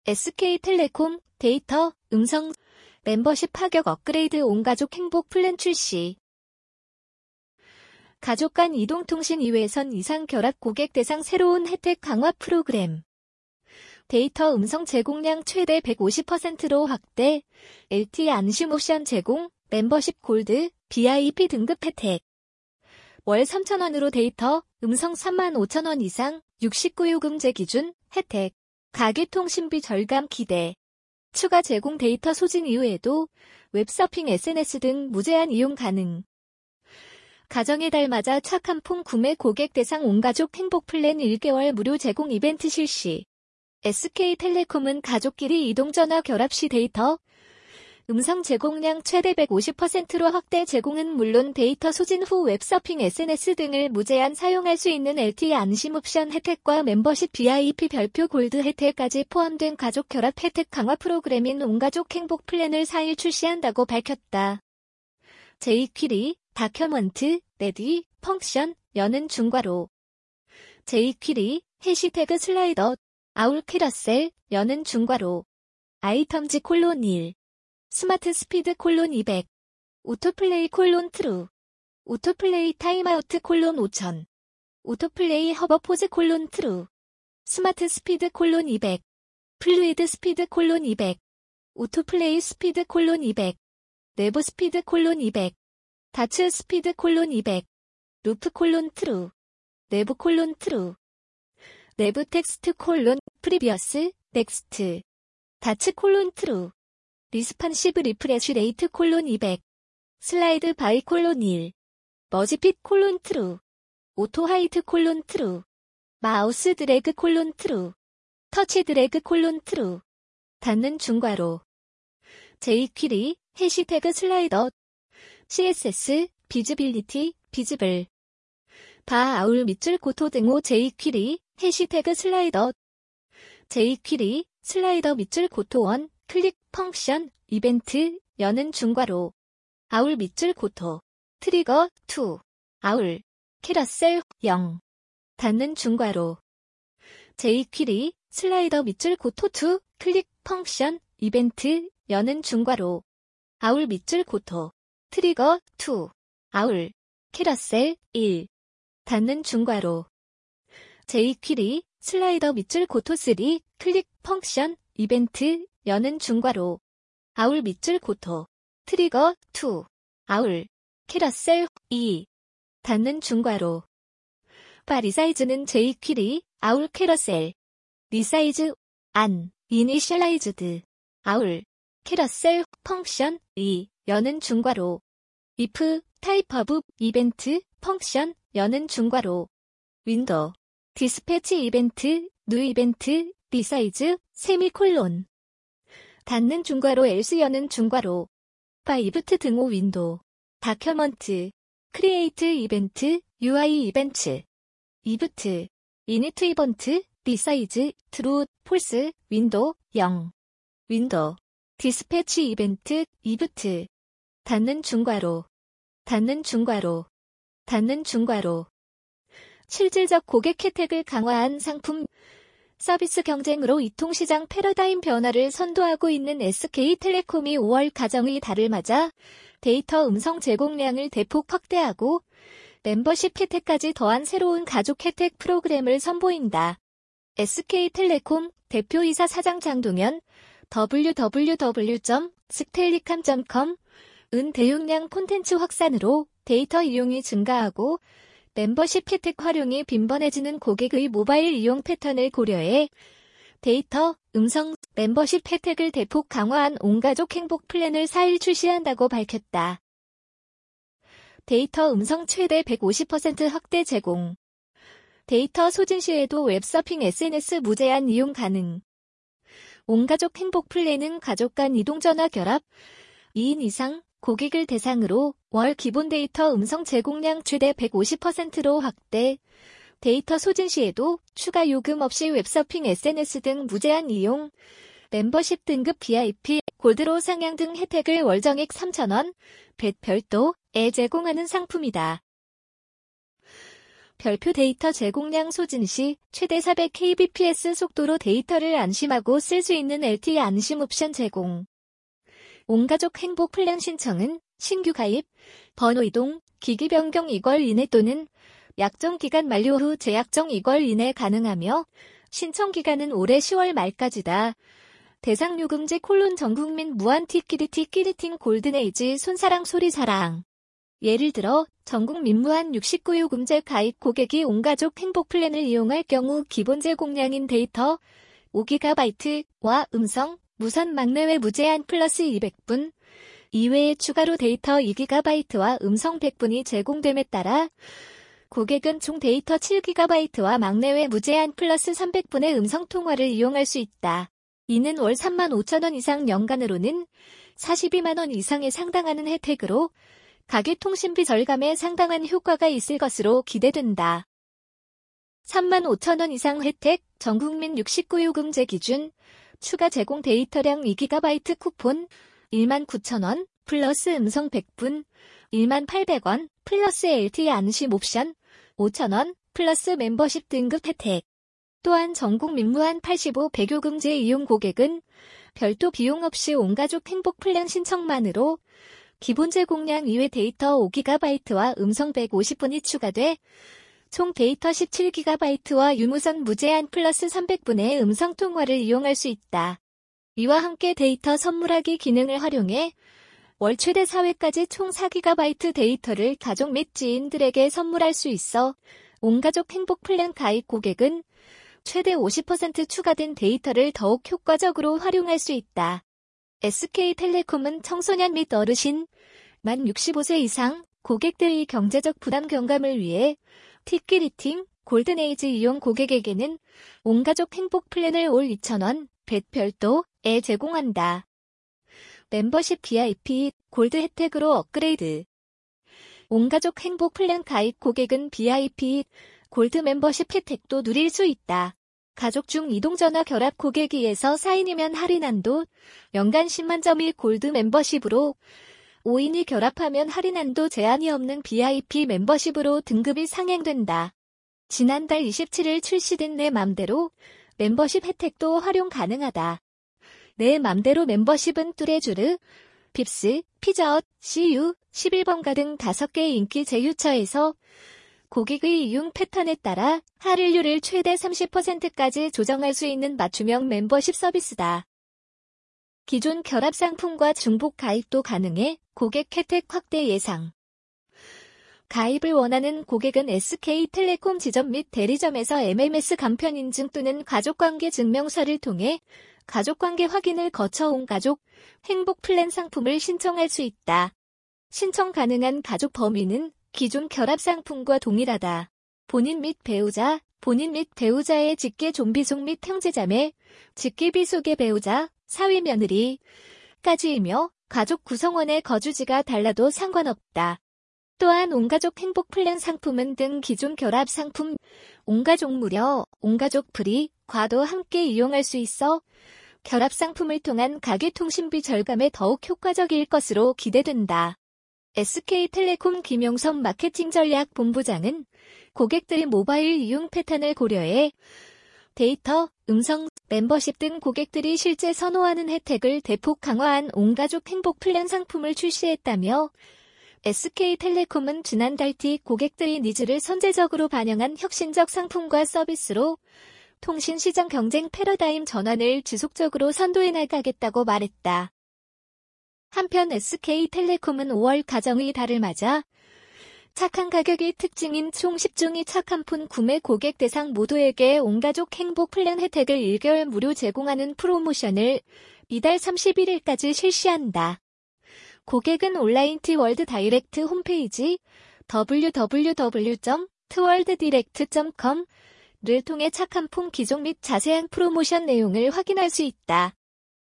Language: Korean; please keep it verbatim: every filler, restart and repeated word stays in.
에스케이텔레콤, 데이터, 음성, 멤버십 파격 업그레이드 온가족 행복 플랜 출시. 가족 간 이동통신 이 회선 이상 결합 고객 대상 새로운 혜택 강화 프로그램. 데이터 음성 제공량 최대 백오십 퍼센트로 확대, 엘티이 안심 옵션 제공, 멤버십 골드, 브이아이피 등급 혜택. 월 삼천 원으로 데이터, 음성 삼만 오천 원 이상, 육십구 요금제 기준, 혜택. 가계통신비 절감 기대. 추가 제공 데이터 소진 이후에도 웹서핑 에스엔에스 등 무제한 이용 가능. 가정의 달 맞아 착한 폰 구매 고객 대상 온가족 행복 플랜 일 개월 무료 제공 이벤트 실시. 에스케이텔레콤은 가족끼리 이동전화 결합 시 데이터, 음성 제공량 최대 백오십 퍼센트로 확대 제공은 물론 데이터 소진 후 웹서핑 에스엔에스 등을 무제한 사용할 수 있는 엘티이 안심 옵션 혜택과 멤버십 브이아이피 별표 골드 혜택까지 포함된 가족 결합 혜택 강화 프로그램인 온가족 행복 플랜을 사 일 출시한다고 밝혔다. 제이퀴리, 다큐먼트, 레디, 펑션, 여는 중괄호. 제이퀴리, 해시태그 슬라이더, 아울 캐러셀, 여는 중괄호. 아이템즈 콜론 일. 스마트 스피드 콜론 이백. 오토플레이 콜론 트루. 오토플레이 타임아우트 콜론 오천. 오토플레이 허버포즈 콜론 트루. 스마트 스피드 콜론 이백. 플루이드 스피드 콜론 이백. 오토플레이 스피드 콜론 이백. 내부 스피드 콜론 이백. 다츠 스피드 콜론 이백. 루프 콜론 트루. 내부 콜론 트루. 내부 텍스트 콜론 프리비어스 넥스트. 다츠 콜론 트루. 리스판시브 리프레쉬 레이트 콜론 이백. 슬라이드 바이 콜론 일. 머지핏 콜론 트루. 오토 하이트 콜론 트루. 마우스 드래그 콜론 트루. 터치 드래그 콜론 트루. 닫는 중괄호. 제이퀴리, 해시태그 슬라이더. 씨에스에스, 비즈빌리티, 비즈블. 바 아울 밑줄 고토 등호 제이퀴리, 해시태그 슬라이더. 제이퀴리, 슬라이더 밑줄 고토 원. 클릭, 펑션, 이벤트, 여는 중괄호. 아울 밑줄 고토. 트리거, 이. 아울. 캐러셀, 영. 닫는 중괄호. 제이퀴리, 슬라이더 밑줄 고토 이. 클릭, 펑션, 이벤트, 여는 중괄호. 아울 밑줄 고토. 트리거, 이. 아울. 캐러셀, 일. 닫는 중괄호. 제이퀴리, 슬라이더 밑줄 고토 삼. 클릭, 펑션, 이벤트, 여는 중괄호. 아울 밑줄 고토. 트리거, 이. 아울. 캐러셀, 이. 닫는 중괄호. 바 리사이즈는 제이퀴리, 아울 캐러셀. 리사이즈, 안, 이니셜라이즈드. 아울. 캐러셀, 펑션, 이. 여는 중괄호. if, 타입 오브, 이벤트, 펑션, 여는 중괄호. 윈도우. 디스패치 이벤트, 뉴 이벤트, 리사이즈, 세미콜론. 닫는 중괄호 else 여는 중괄호. 바 이브트 등호 윈도우. 다큐먼트. 크리에이트 이벤트, 유아이 이벤트. 이브트. 이니트 이번트, 리사이즈, 트루, 폴스, 윈도우, 영. 윈도우. 디스패치 이벤트, 이브트. 닫는 중괄호. 닫는 중괄호. 닫는 중괄호. 실질적 고객 혜택을 강화한 상품 서비스 경쟁으로 이통시장 패러다임 변화를 선도하고 있는 에스케이텔레콤이 오월 가정의 달을 맞아 데이터 음성 제공량을 대폭 확대하고 멤버십 혜택까지 더한 새로운 가족 혜택 프로그램을 선보인다. 에스케이텔레콤 대표이사 사장 장동현 더블유 더블유 더블유 점 스텔리캄 점 컴 은 대용량 콘텐츠 확산으로 데이터 이용이 증가하고 멤버십 혜택 활용이 빈번해지는 고객의 모바일 이용 패턴을 고려해 데이터, 음성, 멤버십 혜택을 대폭 강화한 온가족 행복 플랜을 사 일 출시한다고 밝혔다. 데이터 음성 최대 백오십 퍼센트 확대 제공. 데이터 소진 시에도 웹서핑 에스엔에스 무제한 이용 가능. 온가족 행복 플랜은 가족 간 이동전화 결합, 이 인 이상, 고객을 대상으로 월 기본 데이터 음성 제공량 최대 백오십 퍼센트로 확대, 데이터 소진 시에도 추가 요금 없이 웹서핑 에스엔에스 등 무제한 이용, 멤버십 등급 브이아이피, 골드로 상향 등 혜택을 월정액 삼천 원, 별도에 제공하는 상품이다. 별표 데이터 제공량 소진 시 최대 사백 킬비피에스 속도로 데이터를 안심하고 쓸 수 있는 엘티이 안심 옵션 제공. 온가족 행복 플랜 신청은 신규 가입, 번호 이동, 기기 변경 이 개월 이내 또는 약정 기간 만료 후 재약정 이 개월 이내 가능하며 신청 기간은 올해 시월 말까지다. 대상 요금제 콜론 전국민 무한 티키리티 키리팅 골든에이지 손사랑 소리사랑. 예를 들어 전국민 무한 육십구 요금제 가입 고객이 온가족 행복 플랜을 이용할 경우 기본 제공량인 데이터 오 기가바이트와 음성, 무선 막내외 무제한 플러스 이백 분 이외에 추가로 데이터 이 기가바이트와 음성 백 분이 제공됨에 따라 고객은 총 데이터 칠 기가바이트와 막내외 무제한 플러스 삼백 분의 음성통화를 이용할 수 있다. 이는 월 삼만 오천 원 이상 연간으로는 사십이만 원 이상에 상당하는 혜택으로 가계 통신비 절감에 상당한 효과가 있을 것으로 기대된다. 삼만 오천 원 이상 혜택, 전국민 육십구 요금제 기준, 추가 제공 데이터량 이 기가바이트 쿠폰, 일만 구천 원, 플러스 음성 백 분, 일만 팔백 원, 플러스 엘티이 안심 옵션, 오천 원, 플러스 멤버십 등급 혜택. 또한 전국민 무한 팔십오 백 요금제 이용 고객은 별도 비용 없이 온가족 행복 플랜 신청만으로 기본 제공량 이외 데이터 오 기가바이트와 음성 백오십 분이 추가돼 총 데이터 십칠 기가바이트와 유무선 무제한 플러스 삼백 분의 음성통화를 이용할 수 있다. 이와 함께 데이터 선물하기 기능을 활용해 월 최대 사 회까지 총 사 기가바이트 데이터를 가족 및 지인들에게 선물할 수 있어 온가족 행복 플랜 가입 고객은 최대 오십 퍼센트 추가된 데이터를 더욱 효과적으로 활용할 수 있다. 에스케이텔레콤은 청소년 및 어르신, 만 육십오 세 이상 고객들의 경제적 부담 경감을 위해 티키리팅 골든에이지 이용 고객에게는 온가족 행복 플랜을 올 이천 원 벳 별도에 제공한다. 멤버십 브이아이피 골드 혜택으로 업그레이드. 온가족 행복 플랜 가입 고객은 브이아이피 골드 멤버십 혜택도 누릴 수 있다. 가족 중 이동전화 결합 고객이에서 사 인이면 할인한도 연간 십만 점일 골드 멤버십으로 오 인이 결합하면 할인한도 제한이 없는 브이아이피 멤버십으로 등급이 상향된다. 지난달 이십칠 일 출시된 내 맘대로 멤버십 혜택도 활용 가능하다. 내 맘대로 멤버십은 뚜레쥬르, 빕스, 피자헛, 씨유, 십일 번가 등 다섯 개의 인기 제휴처에서 고객의 이용 패턴에 따라 할인율을 최대 삼십 퍼센트까지 조정할 수 있는 맞춤형 멤버십 서비스다. 기존 결합 상품과 중복 가입도 가능해 고객 혜택 확대 예상. 가입을 원하는 고객은 에스케이텔레콤 지점 및 대리점에서 엠엠에스 간편 인증 또는 가족관계 증명서를 통해 가족관계 확인을 거쳐 온가족 행복 플랜 상품을 신청할 수 있다. 신청 가능한 가족 범위는 기존 결합 상품과 동일하다. 본인 및 배우자, 본인 및 배우자의 직계 좀비속 및 형제자매, 직계 비속의 배우자, 사위 며느리까지이며 가족 구성원의 거주지가 달라도 상관없다. 또한 온가족 행복 플랜 상품은 등 기존 결합 상품, 온가족 무료, 온가족 프리과도 함께 이용할 수 있어 결합 상품을 통한 가계 통신비 절감에 더욱 효과적일 것으로 기대된다. 에스케이텔레콤 김용선 마케팅 전략 본부장은 고객들의 모바일 이용 패턴을 고려해 데이터, 음성, 멤버십 등 고객들이 실제 선호하는 혜택을 대폭 강화한 온가족 행복 플랜 상품을 출시했다며 에스케이텔레콤은 지난달 뒤 고객들의 니즈를 선제적으로 반영한 혁신적 상품과 서비스로 통신시장 경쟁 패러다임 전환을 지속적으로 선도해 나가겠다고 말했다. 한편 에스케이텔레콤은 오월 가정의 달을 맞아 착한 가격이 특징인 총 십 종의 착한 폰 구매 고객 대상 모두에게 온가족 행복 플랜 혜택을 일 개월 무료 제공하는 프로모션을 이달 삼십일 일까지 실시한다. 고객은 온라인 티월드 다이렉트 홈페이지 더블유 더블유 더블유 점 트월드디렉트 점 컴을 통해 착한 폰 기종 및 자세한 프로모션 내용을 확인할 수 있다.